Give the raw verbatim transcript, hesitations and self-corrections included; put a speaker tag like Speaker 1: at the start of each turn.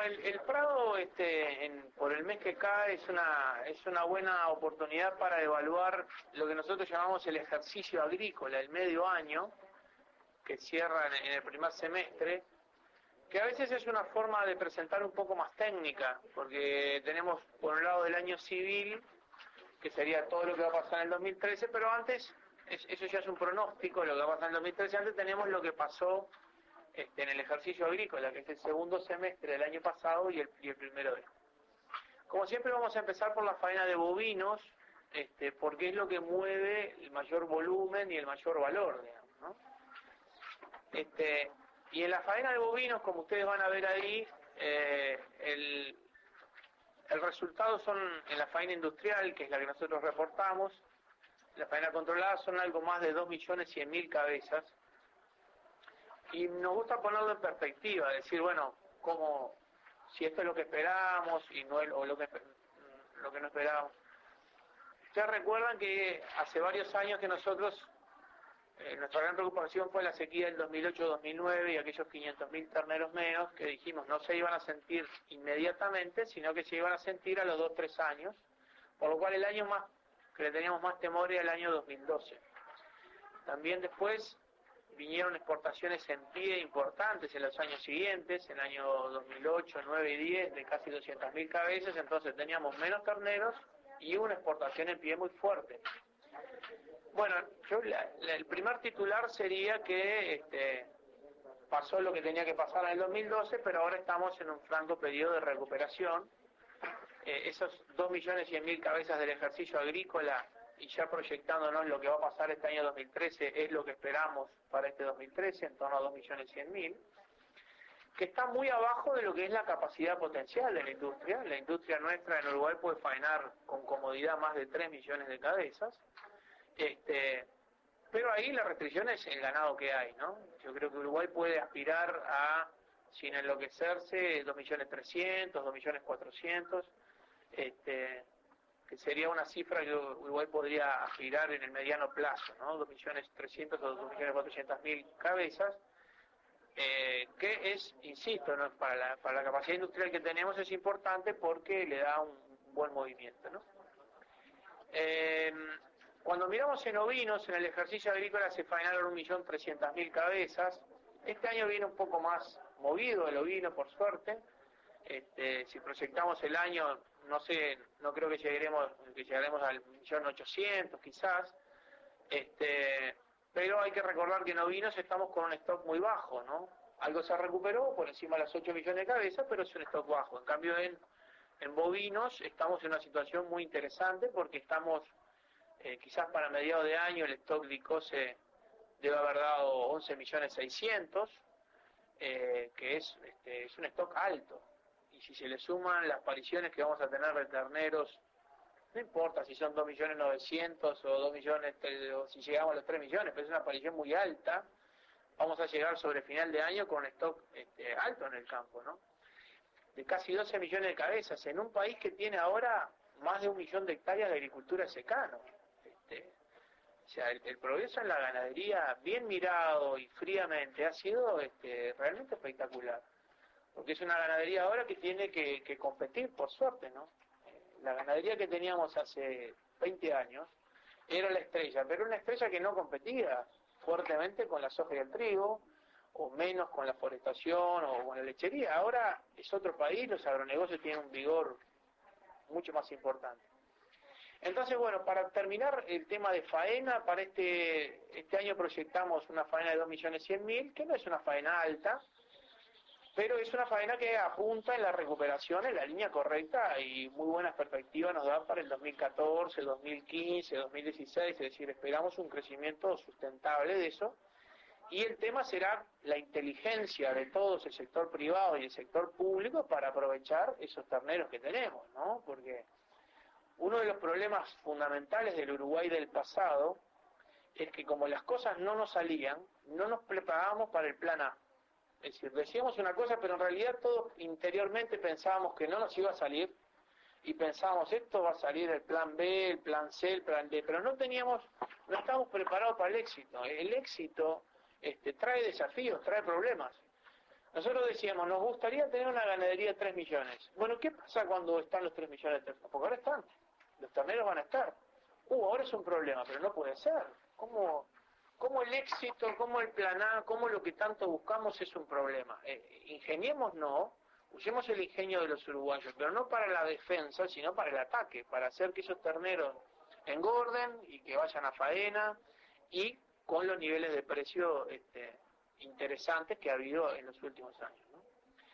Speaker 1: el, el Prado, este, en, por el mes que cae, es una, es una buena oportunidad para evaluar lo que nosotros llamamos el ejercicio agrícola, el medio año, que cierra en, en el primer semestre, que a veces es una forma de presentar un poco más técnica, porque tenemos por un lado el año civil, que sería todo lo que va a pasar en el dos mil trece, pero antes, es, eso ya es un pronóstico, lo que va a pasar en el dos mil trece, antes tenemos lo que pasó este, en el ejercicio agrícola, que es el segundo semestre del año pasado y el, y el primero de este. Como siempre vamos a empezar por la faena de bovinos, este, porque es lo que mueve el mayor volumen y el mayor valor, digamos, ¿no? Este, y en la faena de bovinos, como ustedes van a ver ahí, eh, el, el resultado son, en la faena industrial, que es la que nosotros reportamos, la faena controlada son algo más de dos millones cien mil cabezas, y nos gusta ponerlo en perspectiva, decir, bueno, cómo, si esto es lo que esperábamos y no es, o lo que, lo que no esperábamos. Ustedes recuerdan que hace varios años que nosotros, eh, nuestra gran preocupación fue la sequía del dos mil ocho dos mil nueve y aquellos quinientos mil terneros menos que dijimos no se iban a sentir inmediatamente, sino que se iban a sentir a los dos tres años, por lo cual el año más que le teníamos más temor era el año dos mil doce. También después vinieron exportaciones en pie importantes en los años siguientes, en el año dos mil ocho, nueve y diez, de casi doscientas mil cabezas, entonces teníamos menos terneros y una exportación en pie muy fuerte. Bueno, yo la, la, el primer titular sería que este, pasó lo que tenía que pasar en el dos mil doce, pero ahora estamos en un franco periodo de recuperación. Eh, esos dos millones cien mil cabezas del ejercicio agrícola y ya proyectándonos lo que va a pasar este año dos mil trece es lo que esperamos para este dos mil trece, en torno a dos millones cien mil, que está muy abajo de lo que es la capacidad potencial de la industria. La industria nuestra en Uruguay puede faenar con comodidad más de tres millones de cabezas, este, pero ahí la restricción es el ganado que hay, ¿no? Yo creo que Uruguay puede aspirar a, sin enloquecerse, dos millones trescientos, dos millones cuatrocientos, este, que sería una cifra que Uruguay podría aspirar en el mediano plazo, ¿no? dos millones trescientos o dos millones cuatrocientos mil cabezas, eh, que es, insisto, ¿no? para, la, para la capacidad industrial que tenemos es importante porque le da un, un buen movimiento, ¿no? Eh, cuando miramos en ovinos, en el ejercicio agrícola se faenaron un millón trescientas mil cabezas. Este año viene un poco más movido el ovino, por suerte. Este, si proyectamos el año, no sé, no creo que lleguemos, que llegaremos al millón ochocientos quizás, este, pero hay que recordar que en ovinos estamos con un stock muy bajo, ¿no? Algo se recuperó por encima de las ocho millones de cabezas, pero es un stock bajo. En cambio en, en bovinos estamos en una situación muy interesante porque estamos, eh, quizás para mediados de año el stock de ICOSE debe haber dado once millones seiscientos, eh, que es, este, es un stock alto. Y si se le suman las apariciones que vamos a tener de terneros, no importa si son dos millones novecientos o dos millones, o si llegamos a los tres millones, pero es una aparición muy alta, vamos a llegar sobre final de año con un stock este, alto en el campo, ¿no? De casi doce millones de cabezas, en un país que tiene ahora más de un millón de hectáreas de agricultura secano. Este, o sea, el, el progreso en la ganadería, bien mirado y fríamente, ha sido este, realmente espectacular. Porque es una ganadería ahora que tiene que, que competir, por suerte, ¿no? La ganadería que teníamos hace veinte años era la estrella, pero una estrella que no competía fuertemente con la soja y el trigo, o menos con la forestación o con la lechería. Ahora es otro país, los agronegocios tienen un vigor mucho más importante. Entonces, bueno, para terminar el tema de faena, para este, este año proyectamos una faena de dos millones cien mil, que no es una faena alta, pero es una faena que apunta en la recuperación en la línea correcta y muy buenas perspectivas nos dan para el dos mil catorce, dos mil quince, dos mil dieciséis, es decir, esperamos un crecimiento sustentable de eso. Y el tema será la inteligencia de todos, el sector privado y el sector público, para aprovechar esos terneros que tenemos, ¿no? Porque uno de los problemas fundamentales del Uruguay del pasado es que como las cosas no nos salían, no nos preparábamos para el plan A. Es decir, decíamos una cosa, pero en realidad todos interiormente pensábamos que no nos iba a salir, y pensábamos, esto va a salir el plan B, el plan C, el plan D, pero no teníamos, no estábamos preparados para el éxito. El éxito este, trae desafíos, trae problemas. Nosotros decíamos, nos gustaría tener una ganadería de tres millones. Bueno, ¿qué pasa cuando están los tres millones de terneros? Porque ahora están, los terneros van a estar. Uh, ahora es un problema, pero no puede ser. ¿Cómo, cómo el éxito, cómo el plan A, cómo lo que tanto buscamos es un problema? Eh, ingeniemos no, usemos el ingenio de los uruguayos, pero no para la defensa, sino para el ataque, para hacer que esos terneros engorden y que vayan a faena, y con los niveles de precio este, interesantes que ha habido en los últimos años.